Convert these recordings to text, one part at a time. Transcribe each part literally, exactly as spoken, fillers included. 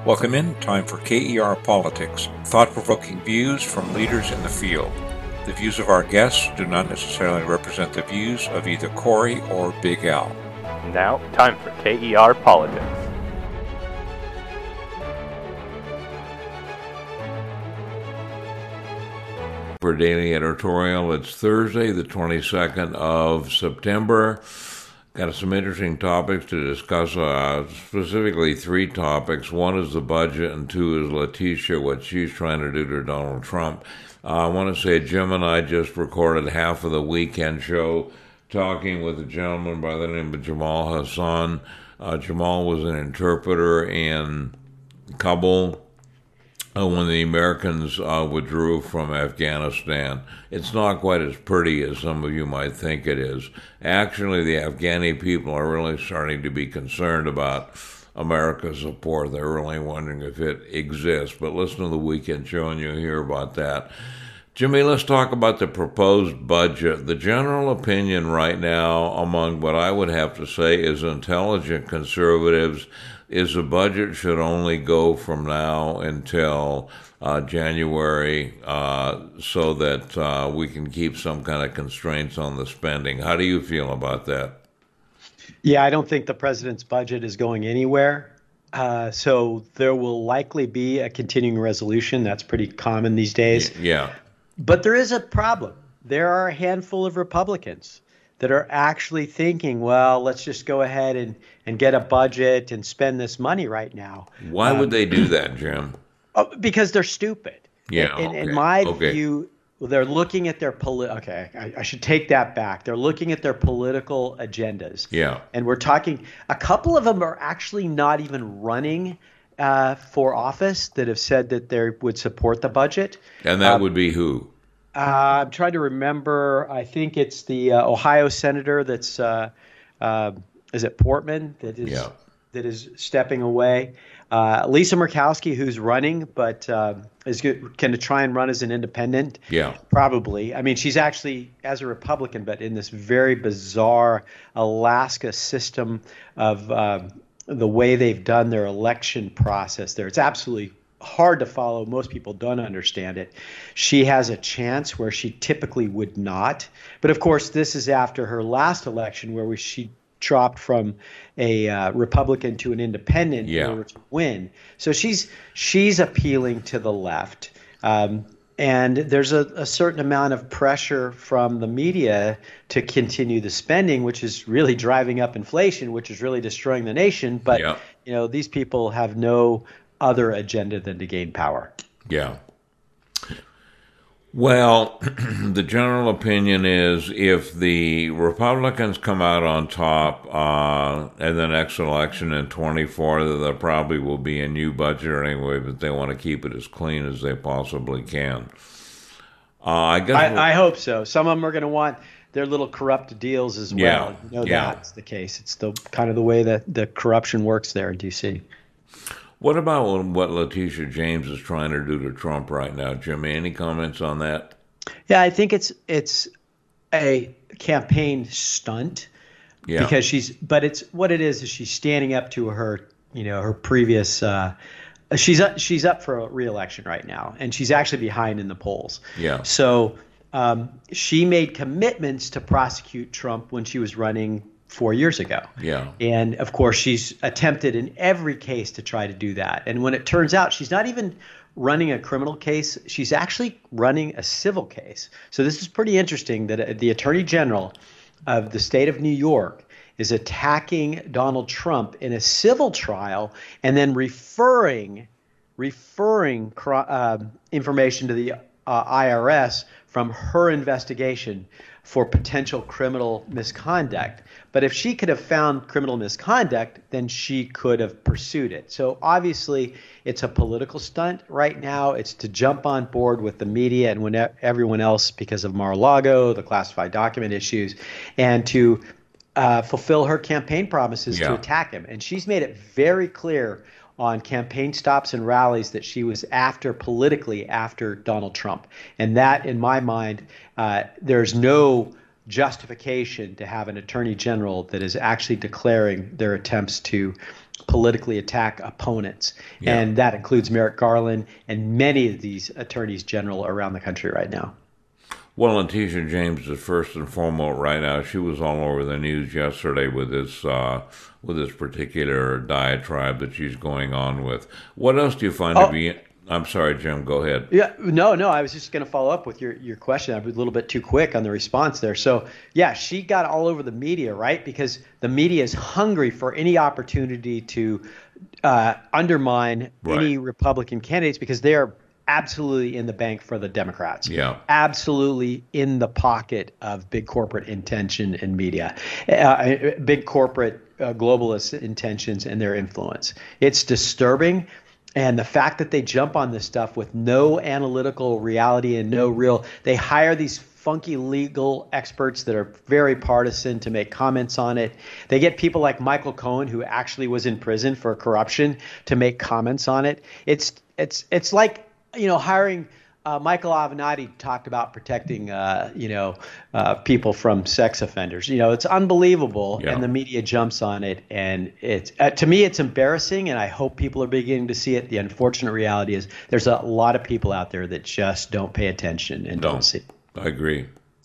Welcome in. Time for K E R Politics, thought-provoking views from leaders in the field. The views of our guests do not necessarily represent the views of either Corey or Big Al. Now, time for K E R Politics. For Daily Editorial, it's Thursday, the twenty-second of September. Got some interesting topics to discuss, uh, specifically three topics. One is the budget, and two is Letitia, what she's trying to do to Donald Trump. Uh, I want to say Jim and I just recorded half of the weekend show talking with a gentleman by the name of Jamal Hassan. Uh, Jamal was an interpreter in Kabul uh, when the Americans uh, withdrew from Afghanistan. It's not quite as pretty as some of you might think it is. Actually, the Afghani people are really starting to be concerned about America's support. They're really wondering if it exists. But listen to the weekend show and you'll hear about that. Jimmy, let's talk about the proposed budget. The general opinion right now among what I would have to say is intelligent conservatives is the budget should only go from now until uh, January uh, so that uh, we can keep some kind of constraints on the spending. How do you feel about that? Yeah, I don't think the president's budget is going anywhere. Uh, so there will likely be a continuing resolution. That's pretty common these days. Yeah. But there is a problem. There are a handful of Republicans that are actually thinking, well, let's just go ahead and, and get a budget and spend this money right now. Why um, would they do that, Jim? Oh, because they're stupid. Yeah. In, okay. in my okay. view, they're looking at their poli- okay, I, I should take that back. They're looking at their political agendas. Yeah. And we're talking, a couple of them are actually not even running uh, for office that have said that they would support the budget. And that um, would be who? Uh, I'm trying to remember. I think it's the uh, Ohio senator that's uh, uh, is it Portman that is yeah. that is stepping away. Uh, Lisa Murkowski, who's running, but uh, is going to try and run as an independent. Yeah, probably. I mean, she's actually as a Republican, but in this very bizarre Alaska system of uh, the way they've done their election process there. It's absolutely hard to follow. Most people don't understand it. She has a chance where she typically would not. But of course, this is after her last election where we, she dropped from a uh, Republican to an independent yeah. in order to win. So she's she's appealing to the left. Um, and there's a, a certain amount of pressure from the media to continue the spending, which is really driving up inflation, which is really destroying the nation. But yeah. you know, these people have no other agenda than to gain power. Yeah. Well, the general opinion is if the Republicans come out on top uh, in the next election in twenty-four, that there probably will be a new budget anyway, but they want to keep it as clean as they possibly can. Uh, I guess I, we'll, I hope so. Some of them are going to want their little corrupt deals as well. Yeah, You know yeah. that's the case. It's the kind of the way that the corruption works there in D C. What about what Letitia James is trying to do to Trump right now, Jimmy? Any comments on that? Yeah, I think it's it's a campaign stunt Yeah. because she's. But it's what it is is she's standing up to her, you know, her previous. Uh, she's up, she's up for a re-election right now, and she's actually behind in the polls. Yeah. So um, she made commitments to prosecute Trump when she was running four years ago. Yeah. And of course, she's attempted in every case to try to do that. And when it turns out she's not even running a criminal case, she's actually running a civil case. So this is pretty interesting that the Attorney General of the state of New York is attacking Donald Trump in a civil trial and then referring referring uh, information to the uh, I R S from her investigation for potential criminal misconduct. But if she could have found criminal misconduct, then she could have pursued it. So obviously, it's a political stunt right now. It's to jump on board with the media and when everyone else because of Mar-a-Lago, the classified document issues, and to uh, fulfill her campaign promises yeah. to attack him. And she's made it very clear on campaign stops and rallies that she was after politically after Donald Trump. And that, in my mind, uh, there's no justification to have an attorney general that is actually declaring their attempts to politically attack opponents. Yeah. And that includes Merrick Garland and many of these attorneys general around the country right now. Well, Letitia James is first and foremost right now. She was all over the news yesterday with this uh, with this particular diatribe that she's going on with. What else do you find oh. to be... I'm sorry, Jim, go ahead. Yeah, no, no, I was just going to follow up with your, your question. I was a little bit too quick on the response there. So, yeah, she got all over the media, right? Because the media is hungry for any opportunity to uh, undermine right. any Republican candidates because they are absolutely in the bank for the Democrats. Yeah. Absolutely in the pocket of big corporate intention and media, uh, big corporate uh, globalist intentions and their influence. It's disturbing. And the fact that they jump on this stuff with no analytical reality and no real, they hire these funky legal experts that are very partisan to make comments on it. They get people like Michael Cohen, who actually was in prison for corruption, to make comments on it. It's it's it's like, you know, hiring uh, Michael Avenatti talked about protecting, uh, you know, uh, people from sex offenders. You know, it's unbelievable, yeah. and the media jumps on it, and it's uh, to me it's embarrassing, and I hope people are beginning to see it. The unfortunate reality is there's a lot of people out there that just don't pay attention and no, don't see. I agree,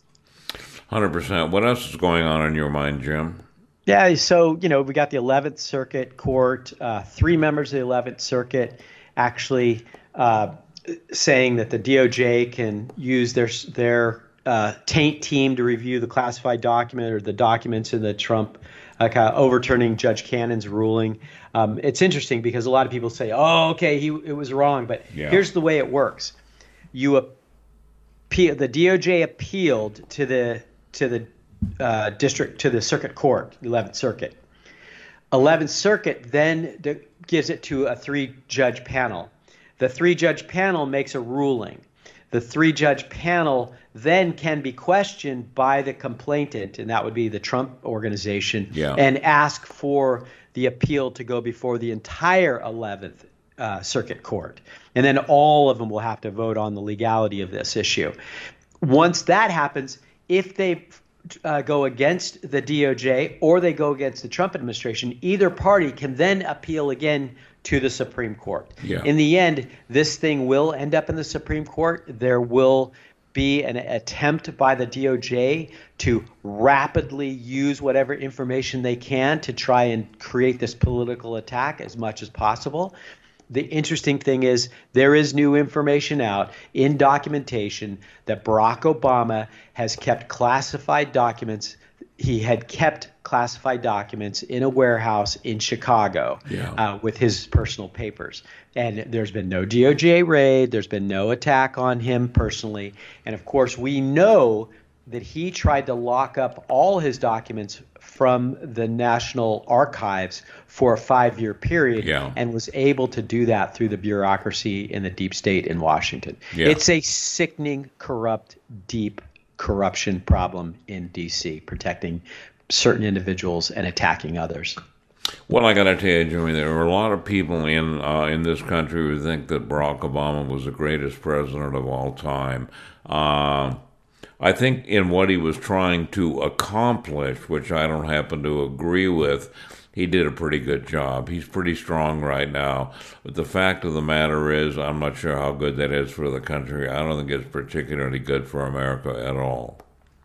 one hundred percent. What else is going on in your mind, Jim? Yeah, so you know we got the eleventh Circuit Court, uh, three members of the eleventh Circuit actually. Uh, saying that the D O J can use their their uh, taint team to review the classified document or the documents in the Trump, uh, kind of overturning Judge Cannon's ruling. Um, it's interesting because a lot of people say, "Oh, okay, he it was wrong," but yeah. here's the way it works: you appeal, the D O J appealed to the to the uh, district to the Circuit Court, the eleventh Circuit. eleventh Circuit then d- gives it to a three-judge panel. The three-judge panel makes a ruling. The three-judge panel then can be questioned by the complainant, and that would be the Trump organization, yeah. and ask for the appeal to go before the entire eleventh uh, Circuit Court. And then all of them will have to vote on the legality of this issue. Once that happens, if they uh, go against the D O J or they go against the Trump administration, either party can then appeal again to the Supreme Court. Yeah. In the end, this thing will end up in the Supreme Court. There will be an attempt by the D O J to rapidly use whatever information they can to try and create this political attack as much as possible. The interesting thing is there is new information out in documentation that Barack Obama has kept classified documents. He had kept classified documents in a warehouse in Chicago yeah. uh, with his personal papers. And there's been no D O J raid. There's been no attack on him personally. And, of course, we know that he tried to lock up all his documents from the National Archives for a five-year period yeah. and was able to do that through the bureaucracy in the deep state in Washington. Yeah. It's a sickening, corrupt, deep corruption problem in D C, protecting certain individuals and attacking others. Well, I got to tell you, Jimmy, there are a lot of people in uh, in this country who think that Barack Obama was the greatest president of all time. Uh, I think in what he was trying to accomplish, which I don't happen to agree with, he did a pretty good job. He's pretty strong right now. But the fact of the matter is, I'm not sure how good that is for the country. I don't think it's particularly good for America at all.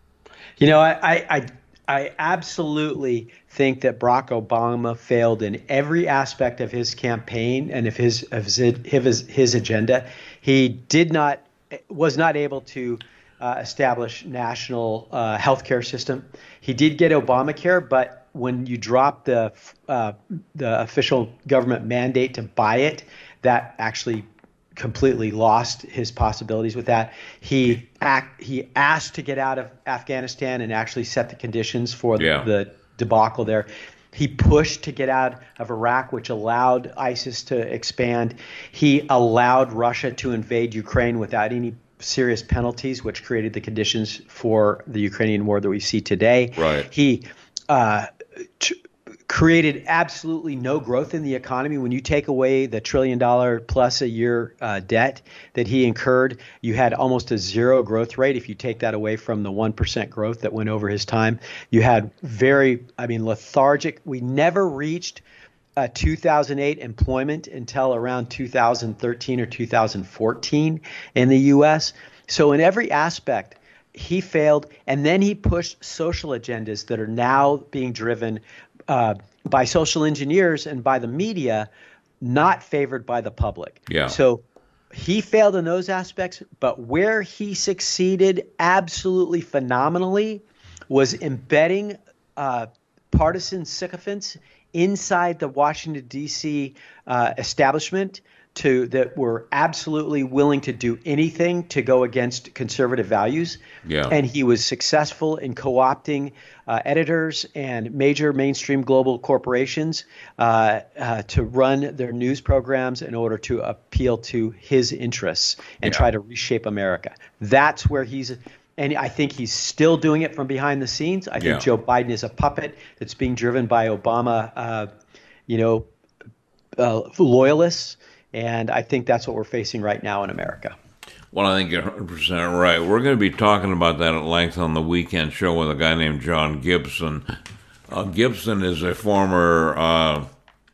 You know, I I, I, I absolutely think that Barack Obama failed in every aspect of his campaign and of his of his his, his agenda. He did not was not able to uh, establish national uh, health care system. He did get Obamacare, but when you drop the uh, the official government mandate to buy it, that actually completely lost his possibilities with that. He act, he asked to get out of Afghanistan and actually set the conditions for the, yeah. the debacle there. He pushed to get out of Iraq, which allowed ISIS to expand. He allowed Russia to invade Ukraine without any serious penalties, which created the conditions for the Ukrainian war that we see today. Right. He uh, t- created absolutely no growth in the economy. When you take away the trillion dollar plus a year uh, debt that he incurred, you had almost a zero growth rate. If you take that away from the one percent growth that went over his time, you had very, I mean, lethargic. We never reached uh, two thousand eight employment until around two thousand thirteen or two thousand fourteen in the U S. So in every aspect, he failed. And then he pushed social agendas that are now being driven uh, by social engineers and by the media, not favored by the public. Yeah. So he failed in those aspects, but where he succeeded absolutely phenomenally was embedding uh, partisan sycophants inside the Washington, D C uh, establishment to that were absolutely willing to do anything to go against conservative values. Yeah. And he was successful in co-opting uh, editors and major mainstream global corporations uh, uh, to run their news programs in order to appeal to his interests and Yeah. try to reshape America. That's where he's and I think he's still doing it from behind the scenes. I think Yeah. Joe Biden is a puppet that's being driven by Obama, uh, you know, uh, loyalists. And I think that's what we're facing right now in America. Well, I think you're one hundred percent right. We're going to be talking about that at length on the weekend show with a guy named John Gibson. Uh, Gibson is a former, uh,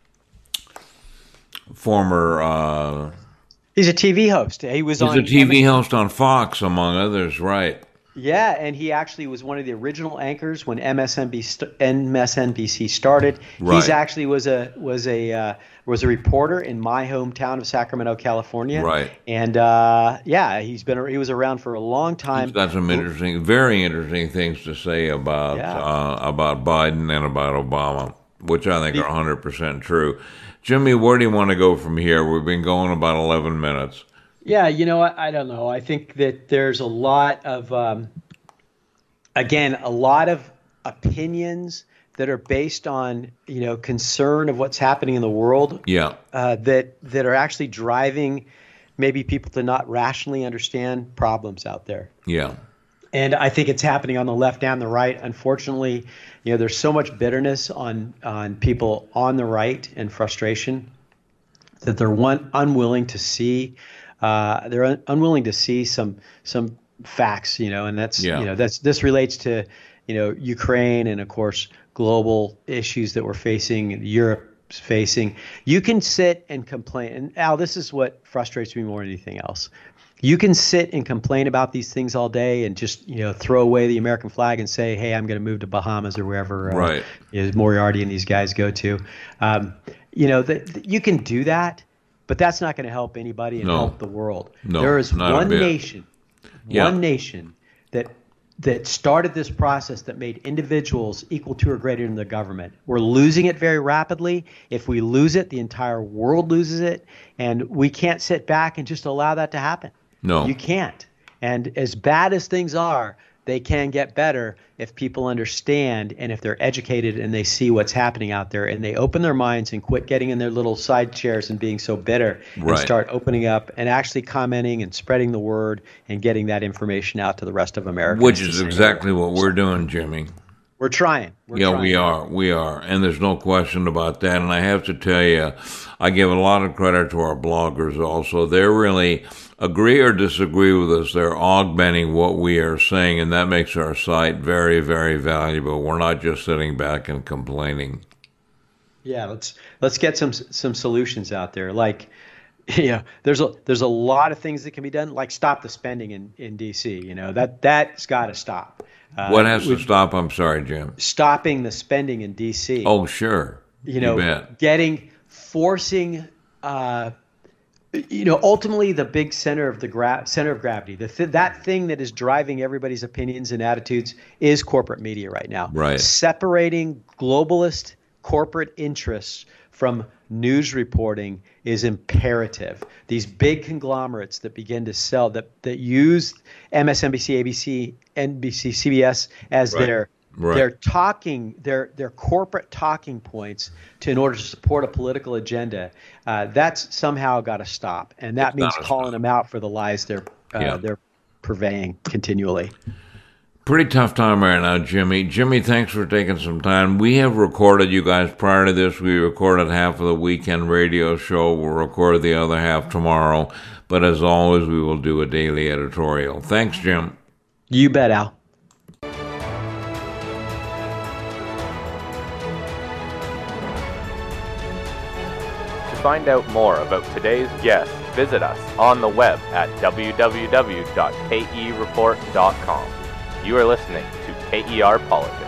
former. Uh, He's a T V host. He was he's on a T V host on Fox, among others, right? Yeah, and he actually was one of the original anchors when M S N B C, M S N B C started. Right. He's actually was a was a uh, was a reporter in my hometown of Sacramento, California. Right. And uh, yeah, he's been he was around for a long time. He's got some interesting, very interesting things to say about Yeah. uh, about Biden and about Obama, which I think are one hundred percent true. Jimmy, where do you want to go from here? We've been going about eleven minutes. Yeah, you know, I, I don't know. I think that there's a lot of, um, again, a lot of opinions that are based on, you know, concern of what's happening in the world. Yeah. Uh, that that are actually driving maybe people to not rationally understand problems out there. Yeah. And I think it's happening on the left and the right. Unfortunately, you know, there's so much bitterness on on people on the right and frustration that they're one unwilling to see. Uh, they're un- unwilling to see some some facts, you know, and that's Yeah. you know that's this relates to you know Ukraine and of course global issues that we're facing, Europe's facing. You can sit and complain, and Al, this is what frustrates me more than anything else. You can sit and complain about these things all day and just you know throw away the American flag and say, hey, I'm going to move to Bahamas or wherever uh, Right. you know, Moriarty and these guys go to. Um, you know, the, the, you can do that. But that's not going to help anybody and No. help the world. No, there is not a one bit. nation, Yeah. one nation that that started this process that made individuals equal to or greater than the government. We're losing it very rapidly. If we lose it, the entire world loses it, and we can't sit back and just allow that to happen. No. You can't. And as bad as things are, they can get better if people understand and if they're educated and they see what's happening out there and they open their minds and quit getting in their little side chairs and being so bitter and Right. start opening up and actually commenting and spreading the word and getting that information out to the rest of America. Which is exactly what we're doing, Jimmy. We're trying. We're Yeah, trying. we are. We are. And there's no question about that. And I have to tell you, I give a lot of credit to our bloggers also. They're really, agree or disagree with us, they're augmenting what we are saying, and that makes our site very, very valuable. We're not just sitting back and complaining. Yeah, let's let's get some some solutions out there. Like, you know, there's a there's a lot of things that can be done. Like stop the spending in, in D C. You know that that's got to stop. Uh, What has to stop? I'm sorry, Jim. Stopping the spending in D C. Oh, sure. you know, bet. getting forcing. Uh, you know, ultimately, the big center of the gra- center of gravity, the th- that thing that is driving everybody's opinions and attitudes is corporate media right now. Right. Separating globalist corporate interests from news reporting is imperative. These big conglomerates that begin to sell, that that use M S N B C, A B C, N B C, C B S as Right. their Right. their talking, their their corporate talking points to in order to support a political agenda, uh, that's somehow got to stop, and that It's means gotta calling stop. them out for the lies they're uh, Yeah. they're purveying continually. Pretty tough time right now, Jimmy. Jimmy, thanks for taking some time. We have recorded, you guys, prior to this, we recorded half of the weekend radio show. We'll record the other half tomorrow. But as always, we will do a daily editorial. Thanks, Jim. You bet, Al. find out more about today's guest, visit us on the web at w w w dot k e report dot com. You are listening to K E R Politics.